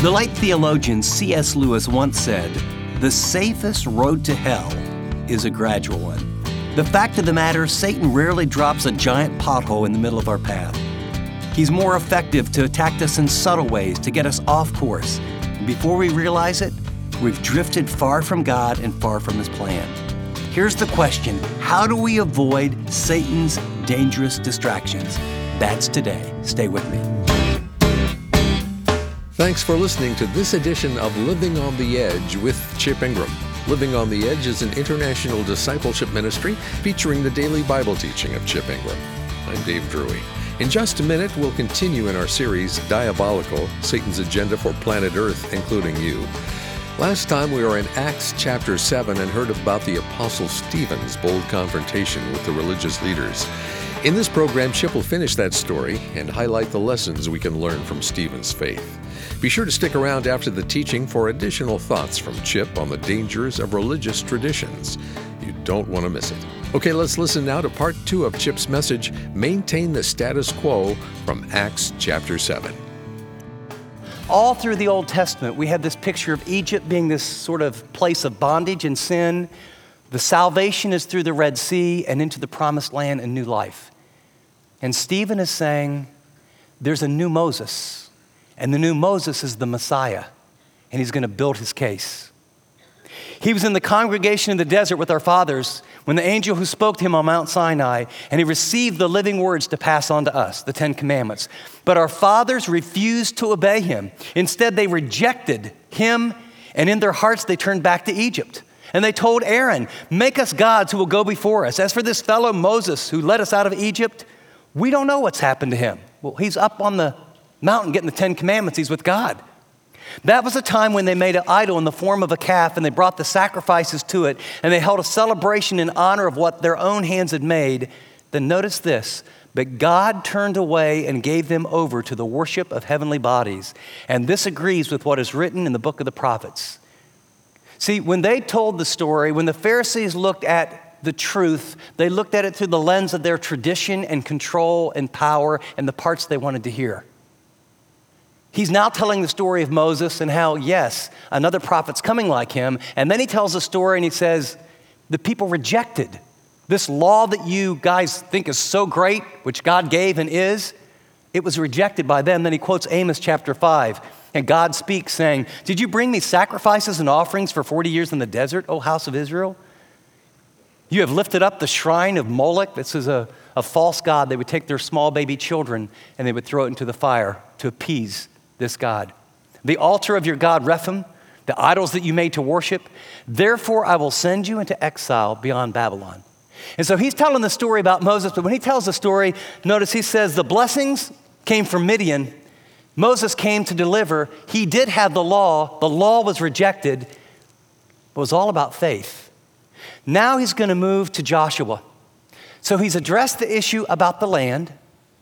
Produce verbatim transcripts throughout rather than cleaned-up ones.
The late theologian C S Lewis once said, "The safest road to hell is a gradual one." The fact of the matter, Satan rarely drops a giant pothole in the middle of our path. He's more effective to attack us in subtle ways, to get us off course. And before we realize it, we've drifted far from God and far from His plan. Here's the question: how do we avoid Satan's dangerous distractions? That's today. Stay with me. Thanks for listening to this edition of Living on the Edge with Chip Ingram. Living on the Edge is an international discipleship ministry featuring the daily Bible teaching of Chip Ingram. I'm Dave Drury. In just a minute, we'll continue in our series, Diabolical, Satan's Agenda for Planet Earth, including you. Last time we were in Acts chapter seven and heard about the Apostle Stephen's bold confrontation with the religious leaders. In this program, Chip will finish that story and highlight the lessons we can learn from Stephen's faith. Be sure to stick around after the teaching for additional thoughts from Chip on the dangers of religious traditions. You don't want to miss it. Okay, let's listen now to part two of Chip's message, Maintain the Status Quo, from Acts chapter seven. All through the Old Testament, we have this picture of Egypt being this sort of place of bondage and sin. The salvation is through the Red Sea and into the Promised Land and new life. And Stephen is saying, there's a new Moses. And the new Moses is the Messiah, and he's going to build his case. He was in the congregation in the desert with our fathers when the angel who spoke to him on Mount Sinai, and he received the living words to pass on to us, the Ten Commandments. But our fathers refused to obey him. Instead, they rejected him, and in their hearts, they turned back to Egypt. And they told Aaron, make us gods who will go before us. As for this fellow Moses who led us out of Egypt, we don't know what's happened to him. Well, he's up on the mountain getting the Ten Commandments. He's with God. That was a time when they made an idol in the form of a calf, and they brought the sacrifices to it, and they held a celebration in honor of what their own hands had made. Then notice this: but God turned away and gave them over to the worship of heavenly bodies. And this agrees with what is written in the book of the prophets. See, when they told the story, when the Pharisees looked at the truth, they looked at it through the lens of their tradition and control and power and the parts they wanted to hear. He's now telling the story of Moses and how, yes, another prophet's coming like him. And then he tells a story and he says, the people rejected this law that you guys think is so great, which God gave and is. It was rejected by them. Then he quotes Amos chapter five. And God speaks saying, did you bring me sacrifices and offerings for forty years in the desert, O house of Israel? You have lifted up the shrine of Moloch. This is a, a false god. They would take their small baby children and they would throw it into the fire to appease this God. The altar of your God, Rephaim, the idols that you made to worship, therefore I will send you into exile beyond Babylon. And so he's telling the story about Moses, but when he tells the story, notice he says the blessings came from Midian. Moses came to deliver. He did have the law. The law was rejected, but it was all about faith. Now he's going to move to Joshua. So he's addressed the issue about the land.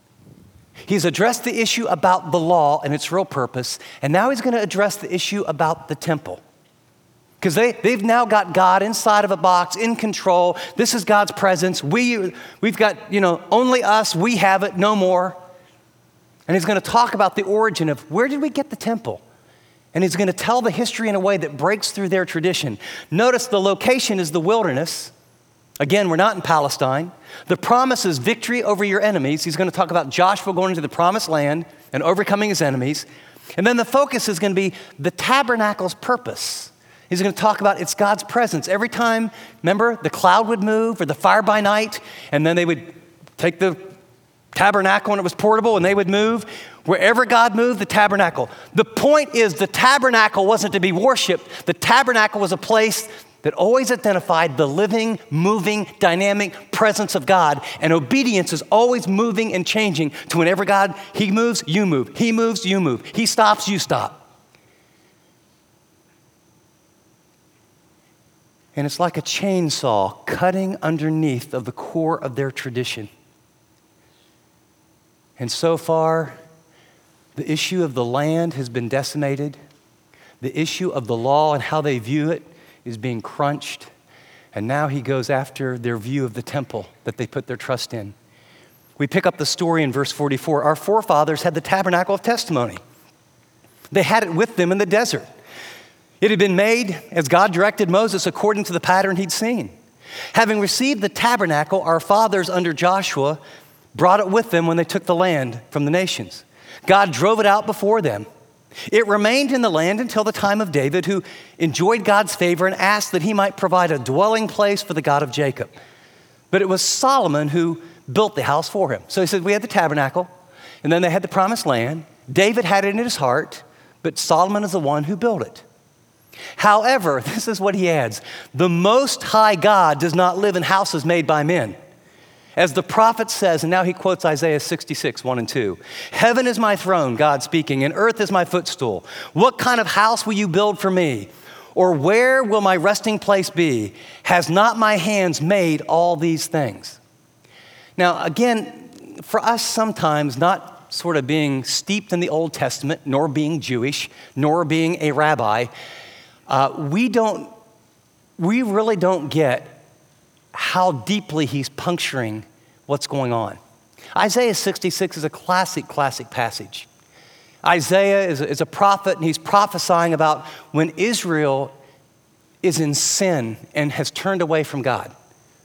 He's addressed the issue about the law and its real purpose, and now he's going to address the issue about the temple. Because they, they've now got God inside of a box, in control. This is God's presence. We, we've got, you know, only us, we have it, no more. And he's going to talk about the origin of where did we get the temple? And he's going to tell the history in a way that breaks through their tradition. Notice the location is the wilderness. Again, we're not in Palestine. The promise is victory over your enemies. He's going to talk about Joshua going into the promised land and overcoming his enemies. And then the focus is going to be the tabernacle's purpose. He's going to talk about it's God's presence. Every time, remember, the cloud would move or the fire by night, and then they would take the tabernacle and it was portable and they would move. Wherever God moved, the tabernacle. The point is the tabernacle wasn't to be worshiped. The tabernacle was a place that always identified the living, moving, dynamic presence of God. And obedience is always moving and changing to whenever God, he moves, you move. He moves, you move. He stops, you stop. And it's like a chainsaw cutting underneath of the core of their tradition. And so far, the issue of the land has been decimated. The issue of the law and how they view it is being crunched. And now he goes after their view of the temple that they put their trust in. We pick up the story in verse forty-four. Our forefathers had the tabernacle of testimony. They had it with them in the desert. It had been made as God directed Moses according to the pattern he'd seen. Having received the tabernacle, our fathers under Joshua brought it with them when they took the land from the nations. God drove it out before them. It remained in the land until the time of David, who enjoyed God's favor and asked that he might provide a dwelling place for the God of Jacob. But it was Solomon who built the house for him. So he said, we had the tabernacle, and then they had the promised land. David had it in his heart, but Solomon is the one who built it. However, this is what he adds, the Most High God does not live in houses made by men. As the prophet says, and now he quotes Isaiah sixty-six, one and two. Heaven is my throne, God speaking, and earth is my footstool. What kind of house will you build for me? Or where will my resting place be? Has not my hands made all these things? Now, again, for us sometimes, not sort of being steeped in the Old Testament, nor being Jewish, nor being a rabbi, uh, we don't, we really don't get how deeply he's puncturing what's going on. Isaiah sixty-six is a classic, classic passage. Isaiah is a, is a prophet, and he's prophesying about when Israel is in sin and has turned away from God.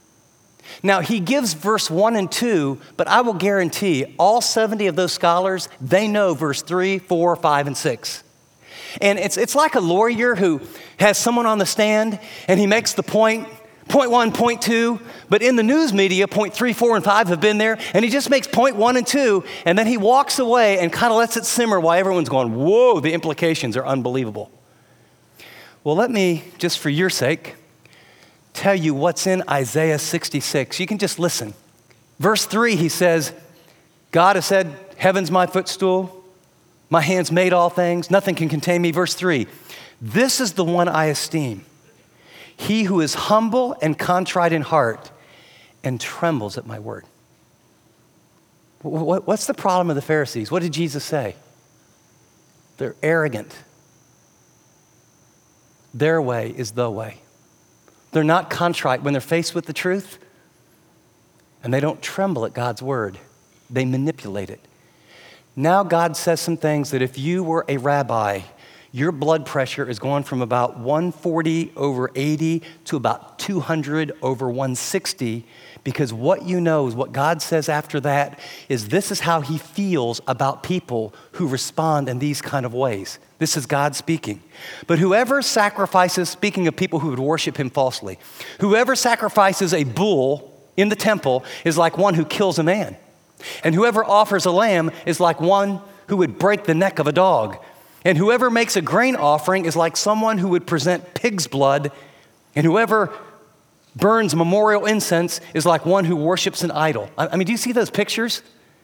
Now, he gives verse one and two, but I will guarantee all seventy of those scholars, they know verse three, four, five, and six. And it's, it's like a lawyer who has someone on the stand, and he makes the point, point one, point two, but in the news media, point three, four, and five have been there, and he just makes point one and two, and then he walks away and kind of lets it simmer while everyone's going, whoa, the implications are unbelievable. Well, let me, just for your sake, tell you what's in Isaiah sixty-six. You can just listen. Verse three, he says, God has said, heaven's my footstool, my hands made all things, nothing can contain me. Verse three, this is the one I esteem. He who is humble and contrite in heart and trembles at my word. What's the problem of the Pharisees? What did Jesus say? They're arrogant. Their way is the way. They're not contrite when they're faced with the truth, and they don't tremble at God's word. They manipulate it. Now God says some things that if you were a rabbi, your blood pressure is going from about one forty over eighty to about two hundred over one sixty, because what you know is what God says after that is this is how he feels about people who respond in these kind of ways. This is God speaking. But whoever sacrifices, speaking of people who would worship him falsely, whoever sacrifices a bull in the temple is like one who kills a man. And whoever offers a lamb is like one who would break the neck of a dog. And whoever makes a grain offering is like someone who would present pig's blood. And whoever burns memorial incense is like one who worships an idol. I mean, do you see those pictures?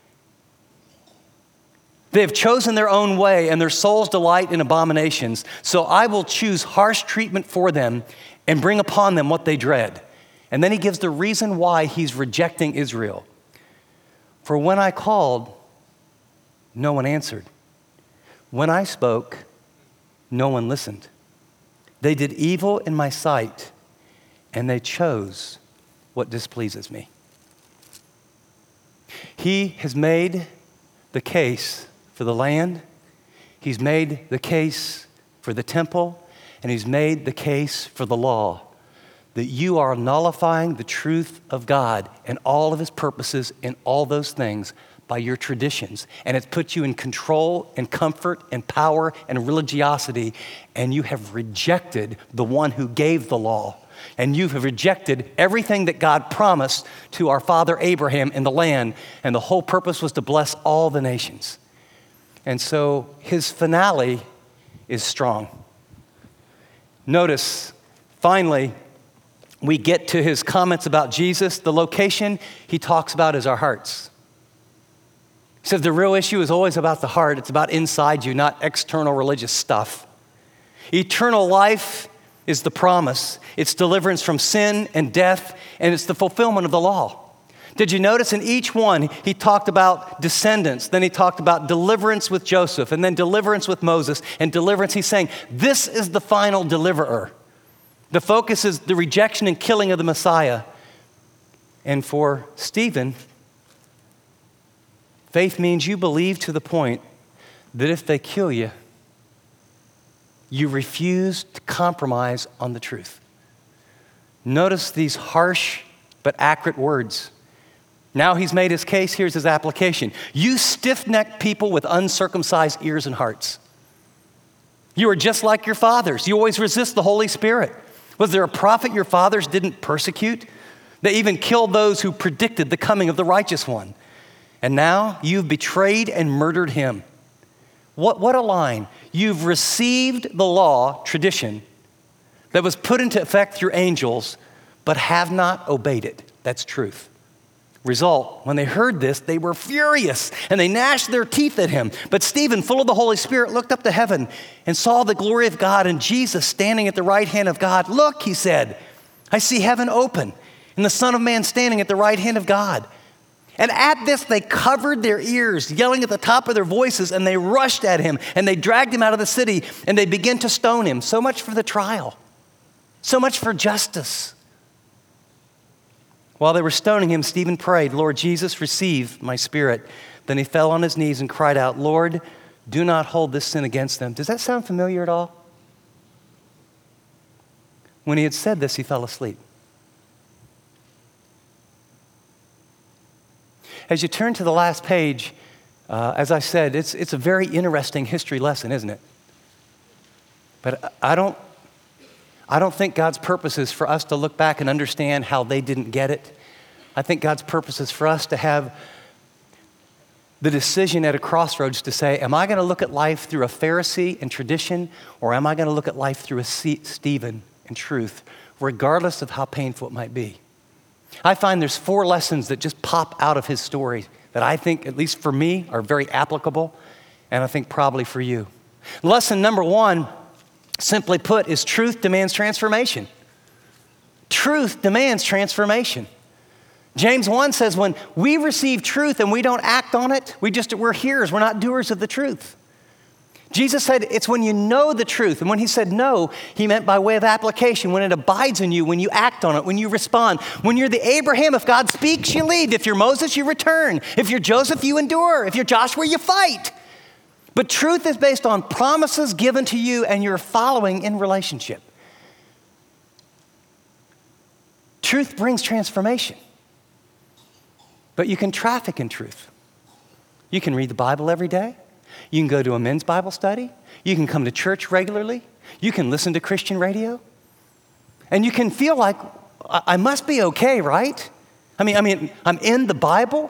They have chosen their own way, and their souls delight in abominations. So I will choose harsh treatment for them and bring upon them what they dread. And then he gives the reason why he's rejecting Israel. For when I called, no one answered. When I spoke, no one listened. They did evil in my sight, and they chose what displeases me. He has made the case for the land, he's made the case for the temple, and he's made the case for the law, that you are nullifying the truth of God and all of his purposes in all those things by your traditions. And it's put you in control and comfort and power and religiosity, and you have rejected the one who gave the law. And you have rejected everything that God promised to our father Abraham in the land, and the whole purpose was to bless all the nations. And so his finale is strong. Notice, finally, we get to his comments about Jesus. The location he talks about is our hearts. He says the real issue is always about the heart. It's about inside you, not external religious stuff. Eternal life is the promise. It's deliverance from sin and death, and it's the fulfillment of the law. Did you notice in each one, he talked about descendants, then he talked about deliverance with Joseph, and then deliverance with Moses, and deliverance, he's saying, this is the final deliverer. The focus is the rejection and killing of the Messiah. And for Stephen, faith means you believe to the point that if they kill you, you refuse to compromise on the truth. Notice these harsh but accurate words. Now he's made his case, here's his application. You stiff-necked people with uncircumcised ears and hearts. You are just like your fathers. You always resist the Holy Spirit. Was there a prophet your fathers didn't persecute? They even killed those who predicted the coming of the righteous one. And now you've betrayed and murdered him. What, what a line. You've received the law, tradition, that was put into effect through angels, but have not obeyed it. That's truth. Result, when they heard this, they were furious and they gnashed their teeth at him. But Stephen, full of the Holy Spirit, looked up to heaven and saw the glory of God and Jesus standing at the right hand of God. Look, he said, I see heaven open and the Son of Man standing at the right hand of God. And at this, they covered their ears, yelling at the top of their voices, and they rushed at him and they dragged him out of the city and they began to stone him. So much for the trial. So much for justice. While they were stoning him, Stephen prayed, Lord Jesus, receive my spirit. Then he fell on his knees and cried out, Lord, do not hold this sin against them. Does that sound familiar at all? When he had said this, he fell asleep. As you turn to the last page, uh, as I said, it's, it's a very interesting history lesson, isn't it? But I don't I don't think God's purpose is for us to look back and understand how they didn't get it. I think God's purpose is for us to have the decision at a crossroads to say, am I going to look at life through a Pharisee and tradition, or am I going to look at life through a Stephen and truth, regardless of how painful it might be? I find there's four lessons that just pop out of his story that I think, at least for me, are very applicable, and I think probably for you. Lesson number one, simply put, is truth demands transformation. Truth demands transformation. James one says when we receive truth and we don't act on it, we just, we're hearers, we're not doers of the truth. Jesus said it's when you know the truth. And when he said no, he meant by way of application, when it abides in you, when you act on it, when you respond. When you're the Abraham, if God speaks, you leave. If you're Moses, you return. If you're Joseph, you endure. If you're Joshua, you fight. But truth is based on promises given to you and you're following in relationship. Truth brings transformation. But you can traffic in truth. You can read the Bible every day. You can go to a men's Bible study. You can come to church regularly. You can listen to Christian radio. And you can feel like, I must be okay, right? I mean, I mean, I'm in the Bible.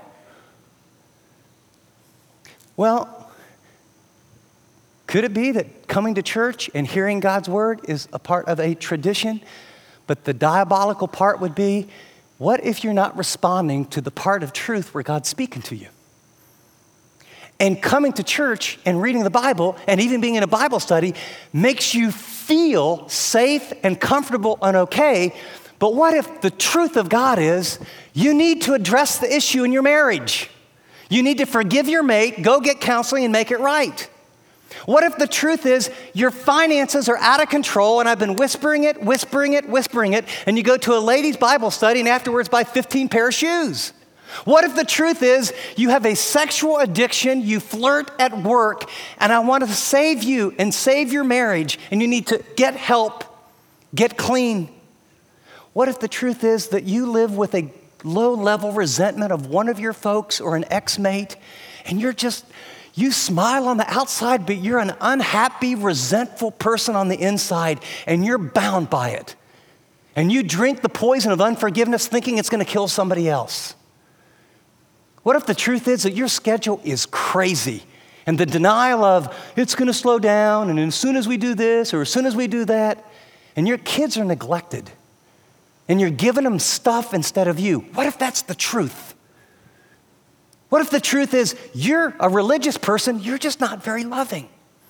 Well, could it be that coming to church and hearing God's word is a part of a tradition? But the diabolical part would be, what if you're not responding to the part of truth where God's speaking to you? And coming to church and reading the Bible and even being in a Bible study makes you feel safe and comfortable and okay. But what if the truth of God is you need to address the issue in your marriage? You need to forgive your mate, go get counseling and make it right. What if the truth is your finances are out of control and I've been whispering it, whispering it, whispering it, and you go to a ladies' Bible study and afterwards buy fifteen pair of shoes? What if the truth is you have a sexual addiction, you flirt at work, and I want to save you and save your marriage, and you need to get help, get clean? What if the truth is that you live with a low-level resentment of one of your folks or an ex-mate, and you're just, you smile on the outside, but you're an unhappy, resentful person on the inside, and you're bound by it. And you drink the poison of unforgiveness thinking it's going to kill somebody else. What if the truth is that your schedule is crazy and the denial of it's going to slow down and as soon as we do this or as soon as we do that, and your kids are neglected and you're giving them stuff instead of you? What if that's the truth? What if the truth is you're a religious person, you're just not very loving?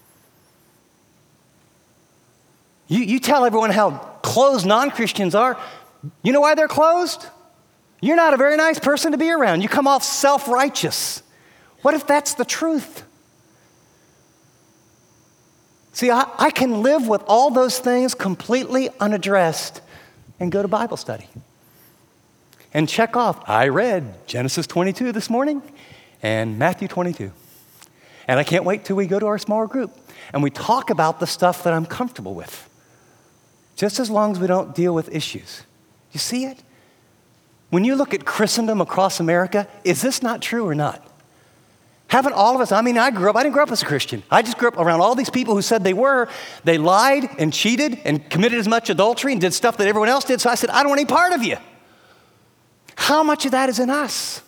You, you tell everyone how closed non-Christians are. You know why they're closed? You're not a very nice person to be around. You come off self-righteous. What if that's the truth? See, I, I can live with all those things completely unaddressed and go to Bible study and check off, I read Genesis twenty-two this morning and Matthew twenty-two. And I can't wait till we go to our small group and we talk about the stuff that I'm comfortable with, just as long as we don't deal with issues. You see it? When you look at Christendom across America, is this not true or not? Haven't all of us, I mean, I grew up, I didn't grow up as a Christian. I just grew up around all these people who said they were. They lied and cheated and committed as much adultery and did stuff that everyone else did. So I said, I don't want any part of you. How much of that is in us?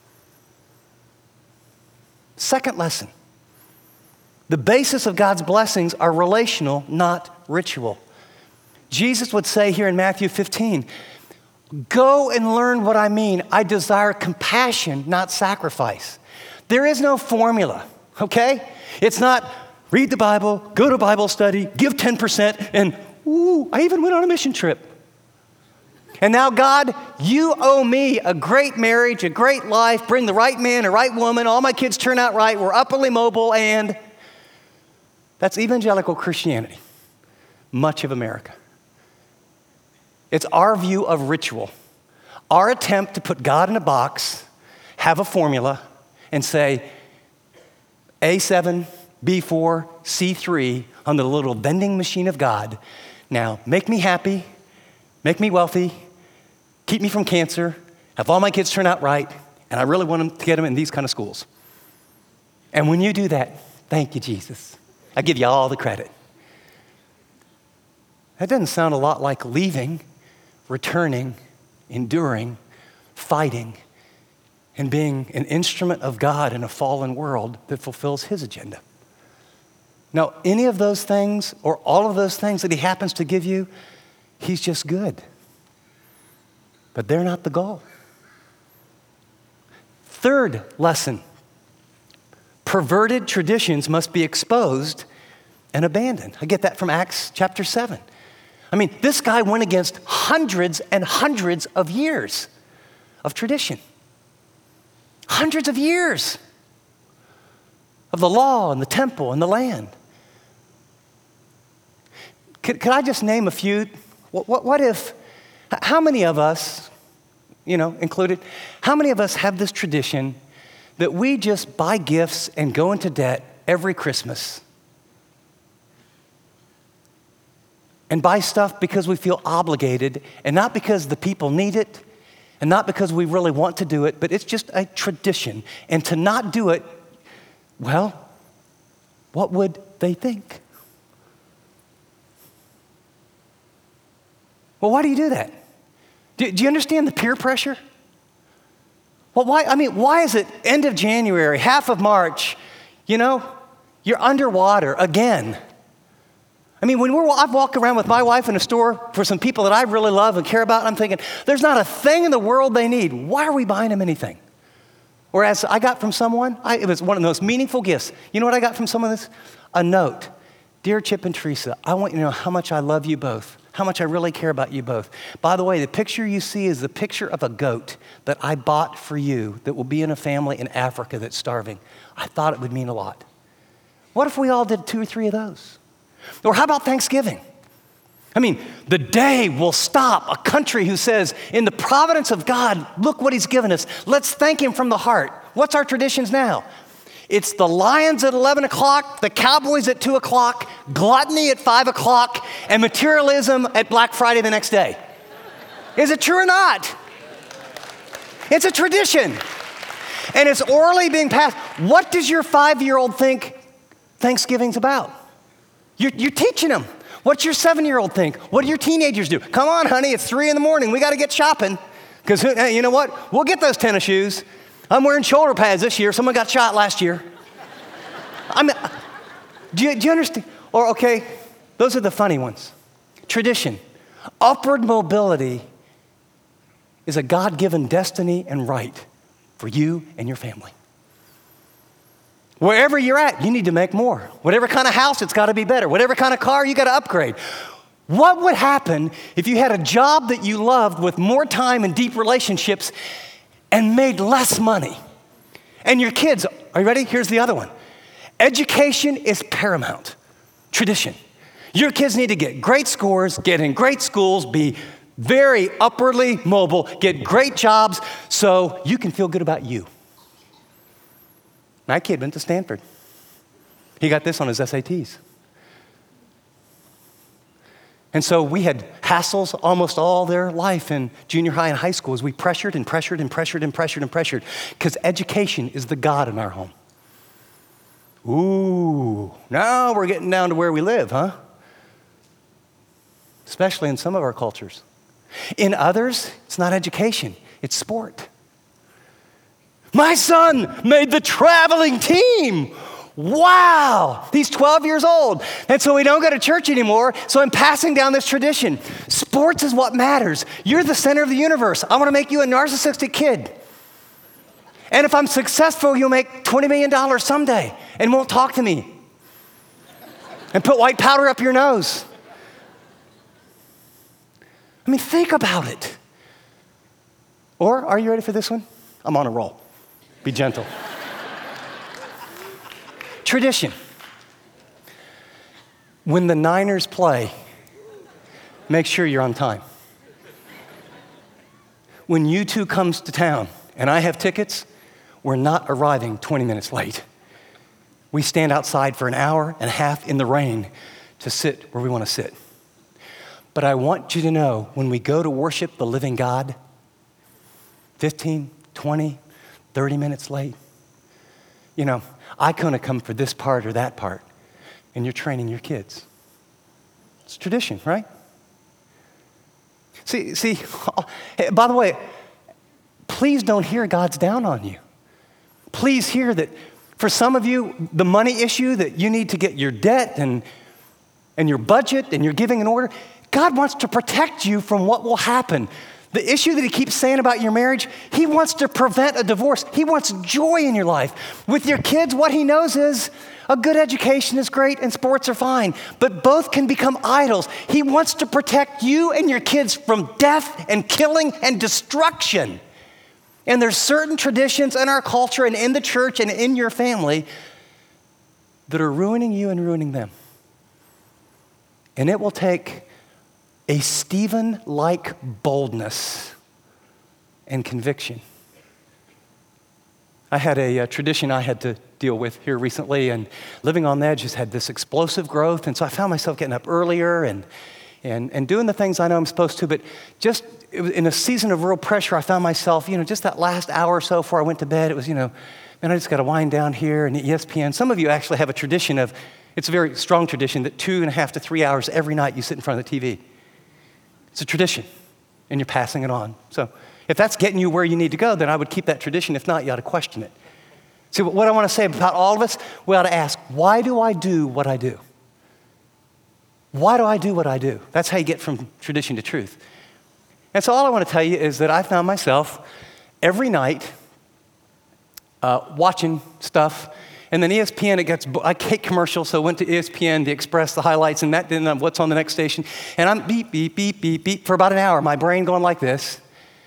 Second lesson. The basis of God's blessings are relational, not ritual. Jesus would say here in Matthew fifteen, go and learn what I mean. I desire compassion, not sacrifice. There is no formula, okay? It's not read the Bible, go to Bible study, give ten percent, and ooh, I even went on a mission trip. And now, God, you owe me a great marriage, a great life, bring the right man, a right woman, all my kids turn out right, we're upwardly mobile, and that's evangelical Christianity, much of America. It's our view of ritual, our attempt to put God in a box, have a formula, and say A seven, B four, C three on the little vending machine of God. Now, make me happy, make me wealthy, keep me from cancer, have all my kids turn out right, and I really want them to get them in these kind of schools. And when you do that, thank you, Jesus. I give you all the credit. That doesn't sound a lot like leaving, returning, enduring, fighting, and being an instrument of God in a fallen world that fulfills his agenda. Now, any of those things or all of those things that he happens to give you, he's just good. But they're not the goal. Third lesson, perverted traditions must be exposed and abandoned. I get that from Acts chapter seven. I mean, this guy went against hundreds and hundreds of years of tradition. Hundreds of years of the law and the temple and the land. Could, could I just name a few? What, what, what if, how many of us, you know, included, how many of us have this tradition that we just buy gifts and go into debt every Christmas? And buy stuff because we feel obligated, and not because the people need it, and not because we really want to do it, but it's just a tradition. And to not do it, well, what would they think? Well, why do you do that? Do, do you understand the peer pressure? Well, why, I mean, why is it end of January, half of March, you know, you're underwater again? I mean, when we're, I've walked around with my wife in a store for some people that I really love and care about, and I'm thinking, there's not a thing in the world they need. Why are we buying them anything? Whereas I got from someone, I, it was one of the most meaningful gifts. You know what I got from someone? This? A note. Dear Chip and Teresa, I want you to know how much I love you both, how much I really care about you both. By the way, the picture you see is the picture of a goat that I bought for you that will be in a family in Africa that's starving. I thought it would mean a lot. What if we all did two or three of those? Or how about Thanksgiving? I mean, the day will stop a country who says, in the providence of God, look what he's given us. Let's thank him from the heart. What's our traditions now? It's the Lions at eleven o'clock, the Cowboys at two o'clock, gluttony at five o'clock, and materialism at Black Friday the next day. Is it true or not? It's a tradition. And it's orally being passed. What does your five-year-old think Thanksgiving's about? You're, you're teaching them. What's your seven-year-old think? What do your teenagers do? Come on, honey, it's three in the morning. We got to get shopping. Because hey, you know what? We'll get those tennis shoes. I'm wearing shoulder pads this year. Someone got shot last year. I mean, do you, do you understand? Or, okay, those are the funny ones. Tradition. Upward mobility is a God-given destiny and right for you and your family. Wherever you're at, you need to make more. Whatever kind of house, it's got to be better. Whatever kind of car, you got to upgrade. What would happen if you had a job that you loved with more time and deep relationships and made less money? And your kids, are you ready? Here's the other one. Education is paramount. Tradition. Your kids need to get great scores, get in great schools, be very upwardly mobile, get great jobs so you can feel good about you. My kid went to Stanford. He got this on his S A Ts. And so we had hassles almost all their life in junior high and high school as we pressured and pressured and pressured and pressured and pressured because education is the God in our home. Ooh, now we're getting down to where we live, huh? Especially in some of our cultures. In others, it's not education, it's sport. My son made the traveling team. Wow, he's twelve years old. And so we don't go to church anymore, so I'm passing down this tradition. Sports is what matters. You're the center of the universe. I want to make you a narcissistic kid. And if I'm successful, you'll make twenty million dollars someday and won't talk to me. And put white powder up your nose. I mean, think about it. Or, are you ready for this one? I'm on a roll. Be gentle. Tradition. When the Niners play, make sure you're on time. When U two comes to town and I have tickets, we're not arriving twenty minutes late. We stand outside for an hour and a half in the rain to sit where we want to sit. But I want you to know, when we go to worship the living God, fifteen, twenty, thirty minutes late, you know, I couldn't have come for this part or that part, and you're training your kids. It's tradition, right? See, see, by the way, please don't hear God's down on you. Please hear that for some of you, the money issue that you need to get your debt and, and your budget and your giving in order, God wants to protect you from what will happen. The issue that he keeps saying about your marriage, he wants to prevent a divorce. He wants joy in your life. With your kids, what he knows is a good education is great and sports are fine, but both can become idols. He wants to protect you and your kids from death and killing and destruction. And there's certain traditions in our culture and in the church and in your family that are ruining you and ruining them. And it will take a Stephen-like boldness and conviction. I had a, a tradition I had to deal with here recently, and Living on the Edge has had this explosive growth, and so I found myself getting up earlier and and and doing the things I know I'm supposed to, but just it was in a season of real pressure, I found myself, you know, just that last hour or so before I went to bed, it was, you know, man, I just got to wind down here and E S P N. Some of you actually have a tradition of, it's a very strong tradition that two and a half to three hours every night you sit in front of the T V. It's a tradition, and you're passing it on. So if that's getting you where you need to go, then I would keep that tradition. If not, you ought to question it. See, what I want to say about all of us, we ought to ask, why do I do what I do? Why do I do what I do? That's how you get from tradition to truth. And so all I want to tell you is that I found myself every night uh, watching stuff. And then E S P N, it gets, I hate commercials, so I went to E S P N, the Express, the highlights, and that didn't, what's on the next station. And I'm beep, beep, beep, beep, beep, for about an hour, my brain going like this.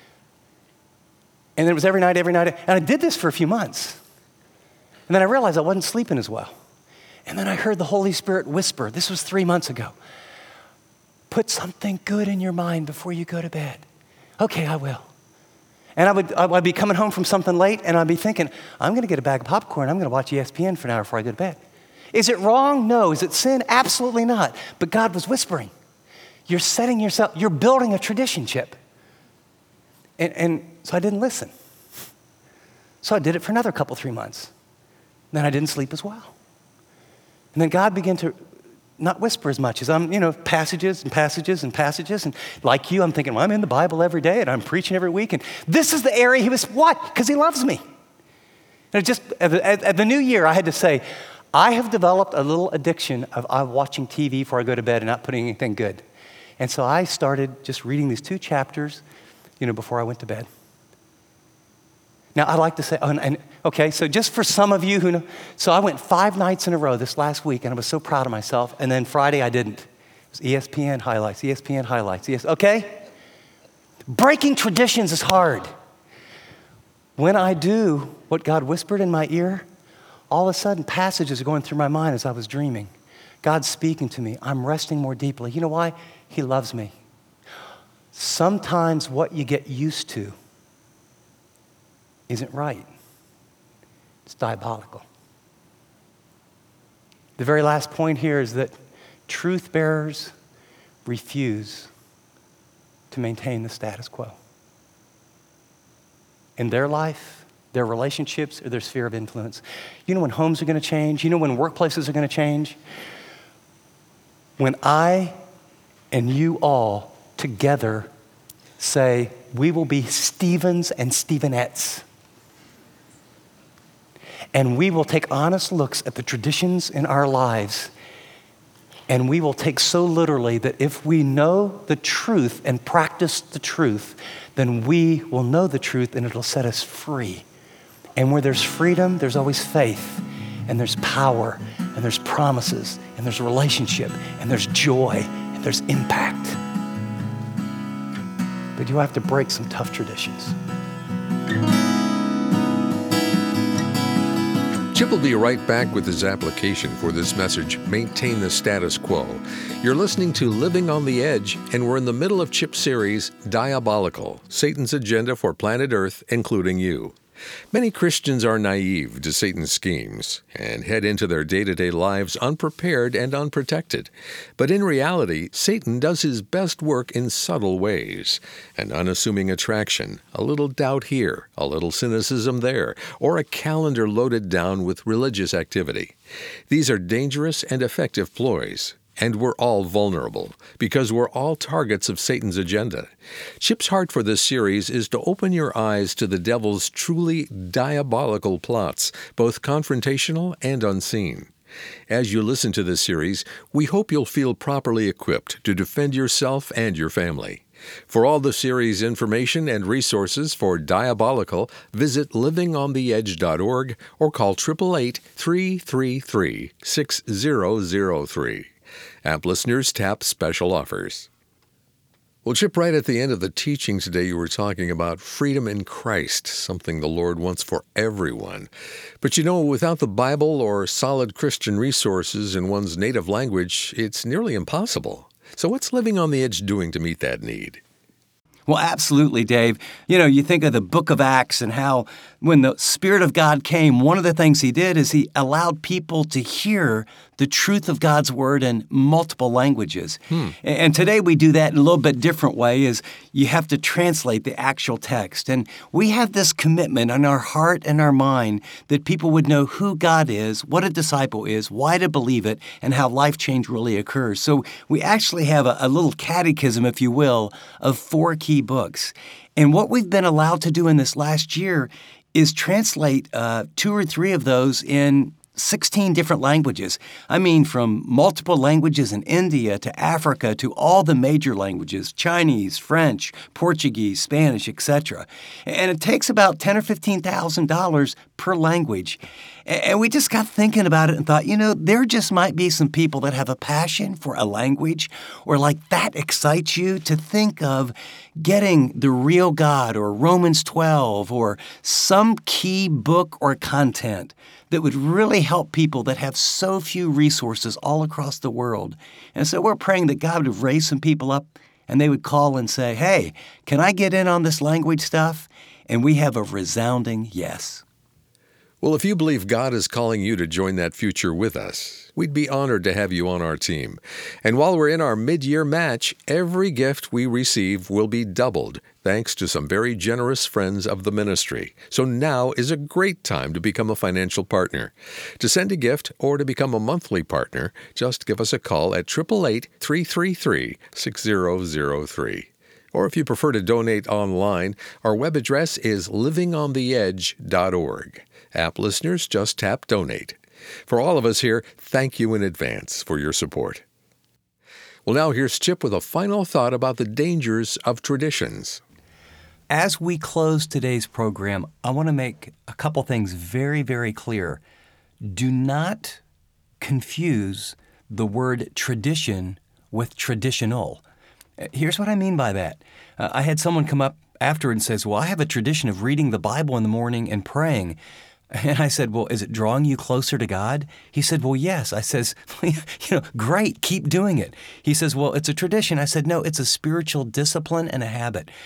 And it was every night, every night. And I did this for a few months. And then I realized I wasn't sleeping as well. And then I heard the Holy Spirit whisper, this was three months ago, put something good in your mind before you go to bed. Okay, I will. And I would, I'd be coming home from something late, and I'd be thinking, I'm going to get a bag of popcorn. I'm going to watch E S P N for an hour before I go to bed. Is it wrong? No. Is it sin? Absolutely not. But God was whispering. You're setting yourself, you're building a tradition, Chip. And, and so I didn't listen. So I did it for another couple, three months. Then I didn't sleep as well. And then God began to not whisper as much as I'm, you know, passages and passages and passages. And like you, I'm thinking, well, I'm in the Bible every day and I'm preaching every week. And this is the area he was, what? Because he loves me. And it just, at the, at the new year, I had to say, I have developed a little addiction of uh, watching T V before I go to bed and not putting anything good. And so I started just reading these two chapters, you know, before I went to bed. Now, I like to say, oh, and, and, okay, so just for some of you who know, so I went five nights in a row this last week, and I was so proud of myself, and then Friday I didn't. It was E S P N highlights, E S P N highlights, E S P N, okay? Breaking traditions is hard. When I do what God whispered in my ear, all of a sudden passages are going through my mind as I was dreaming. God's speaking to me. I'm resting more deeply. You know why? He loves me. Sometimes what you get used to isn't right. It's diabolical. The very last point here is that truth bearers refuse to maintain the status quo in their life, their relationships, or their sphere of influence. You know when homes are going to change? You know when workplaces are going to change? When I and you all together say, we will be Stephens and Stephenettes. And we will take honest looks at the traditions in our lives. And we will take so literally that if we know the truth and practice the truth, then we will know the truth and it'll set us free. And where there's freedom, there's always faith, and there's power, and there's promises, and there's relationship, and there's joy, and there's impact. But you have to break some tough traditions. Chip will be right back with his application for this message, Maintain the Status Quo. You're listening to Living on the Edge, and we're in the middle of Chip's series, Diabolical, Satan's Agenda for Planet Earth, Including You. Many Christians are naive to Satan's schemes and head into their day-to-day lives unprepared and unprotected. But in reality, Satan does his best work in subtle ways. An unassuming attraction, a little doubt here, a little cynicism there, or a calendar loaded down with religious activity. These are dangerous and effective ploys. And we're all vulnerable, because we're all targets of Satan's agenda. Chip's heart for this series is to open your eyes to the devil's truly diabolical plots, both confrontational and unseen. As you listen to this series, we hope you'll feel properly equipped to defend yourself and your family. For all the series information and resources for Diabolical, visit living on the edge dot org or call eight eight eight, three three three, six zero zero three. App listeners tap special offers. Well, Chip, right at the end of the teaching today, you were talking about freedom in Christ, something the Lord wants for everyone. But you know, without the Bible or solid Christian resources in one's native language, it's nearly impossible. So what's Living on the Edge doing to meet that need? Well, absolutely, Dave. You know, you think of the book of Acts and how when the Spirit of God came, one of the things he did is he allowed people to hear the truth of God's word in multiple languages. Hmm. And today we do that in a little bit different way, is you have to translate the actual text. And we have this commitment in our heart and our mind that people would know who God is, what a disciple is, why to believe it, and how life change really occurs. So we actually have a, a little catechism, if you will, of four key books. And what we've been allowed to do in this last year is translate uh, two or three of those in sixteen different languages. I mean, from multiple languages in India to Africa to all the major languages, Chinese, French, Portuguese, Spanish, et cetera. And it takes about ten thousand dollars or fifteen thousand dollars per language. And we just got thinking about it and thought, you know, there just might be some people that have a passion for a language, or like that excites you to think of getting the real God or Romans twelve or some key book or content that would really help people that have so few resources all across the world. And so we're praying that God would raise some people up and they would call and say, hey, can I get in on this language stuff? And we have a resounding yes. Well, if you believe God is calling you to join that future with us, we'd be honored to have you on our team. And while we're in our mid-year match, every gift we receive will be doubled, thanks to some very generous friends of the ministry. So now is a great time to become a financial partner. To send a gift or to become a monthly partner, just give us a call at eight eight eight, three three three, six zero zero three. Or if you prefer to donate online, our web address is living on the edge dot org. App listeners, just tap Donate. For all of us here, thank you in advance for your support. Well, now here's Chip with a final thought about the dangers of traditions. As we close today's program, I want to make a couple things very, very clear. Do not confuse the word tradition with traditional. Here's what I mean by that. Uh, I had someone come up after and says, well, I have a tradition of reading the Bible in the morning and praying. And I said, well, is it drawing you closer to God? He said, well, yes. I says, you know, great, keep doing it. He says, well, it's a tradition. I said, no, it's a spiritual discipline and a habit.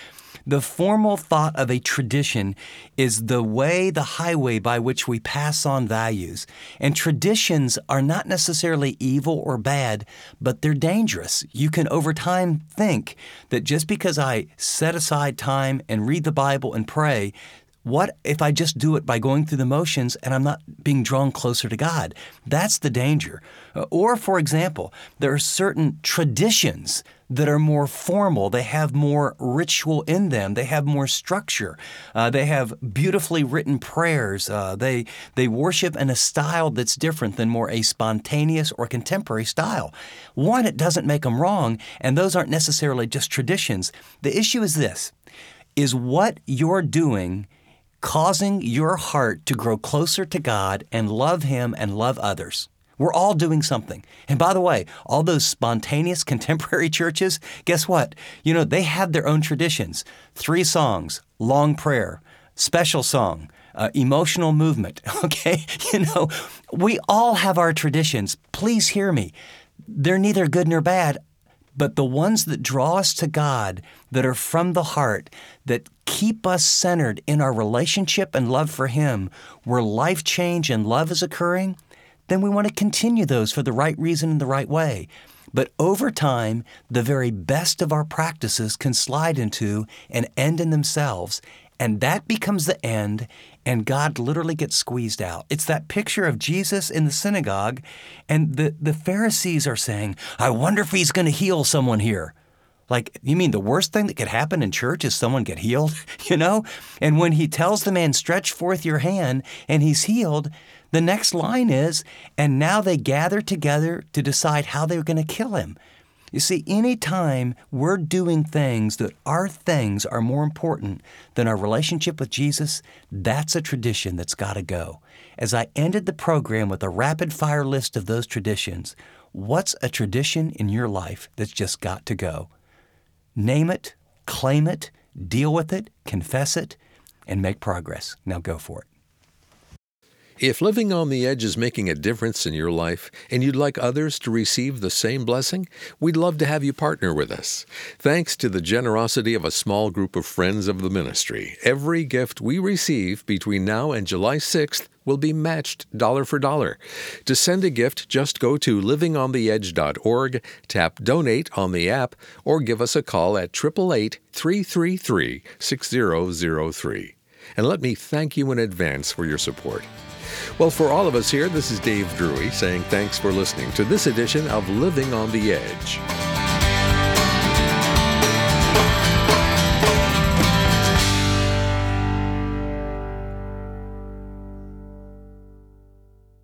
The formal thought of a tradition is the way, the highway by which we pass on values. And traditions are not necessarily evil or bad, but they're dangerous. You can over time think that just because I set aside time and read the Bible and pray, what if I just do it by going through the motions and I'm not being drawn closer to God? That's the danger. Or, for example, there are certain traditions that are more formal. They have more ritual in them. They have more structure. Uh, they have beautifully written prayers. Uh, they they worship in a style that's different than more a spontaneous or contemporary style. One, it doesn't make them wrong, and those aren't necessarily just traditions. The issue is this, is what you're doing causing your heart to grow closer to God and love Him and love others. We're all doing something. And by the way, all those spontaneous contemporary churches, guess what? You know, they have their own traditions. Three songs, long prayer, special song, uh, emotional movement, okay? You know, we all have our traditions. Please hear me. They're neither good nor bad. But the ones that draw us to God, that are from the heart, that keep us centered in our relationship and love for Him, where life change and love is occurring, then we want to continue those for the right reason and the right way. But over time, the very best of our practices can slide into and end in themselves, and that becomes the end, and God literally gets squeezed out. It's that picture of Jesus in the synagogue, and the, the Pharisees are saying, I wonder if He's going to heal someone here. Like, you mean the worst thing that could happen in church is someone get healed, you know? And when He tells the man, stretch forth your hand, and he's healed, the next line is, and now they gather together to decide how they're going to kill Him. You see, anytime we're doing things that our things are more important than our relationship with Jesus, that's a tradition that's got to go. As I ended the program with a rapid-fire list of those traditions, what's a tradition in your life that's just got to go? Name it, claim it, deal with it, confess it, and make progress. Now go for it. If living on the edge is making a difference in your life and you'd like others to receive the same blessing, we'd love to have you partner with us. Thanks to the generosity of a small group of friends of the ministry, every gift we receive between now and July sixth will be matched dollar for dollar. To send a gift, just go to living on the edge dot org, tap Donate on the app, or give us a call at eight eight eight, three three three, six zero zero three. And let me thank you in advance for your support. Well, for all of us here, this is Dave Drury saying thanks for listening to this edition of Living on the Edge.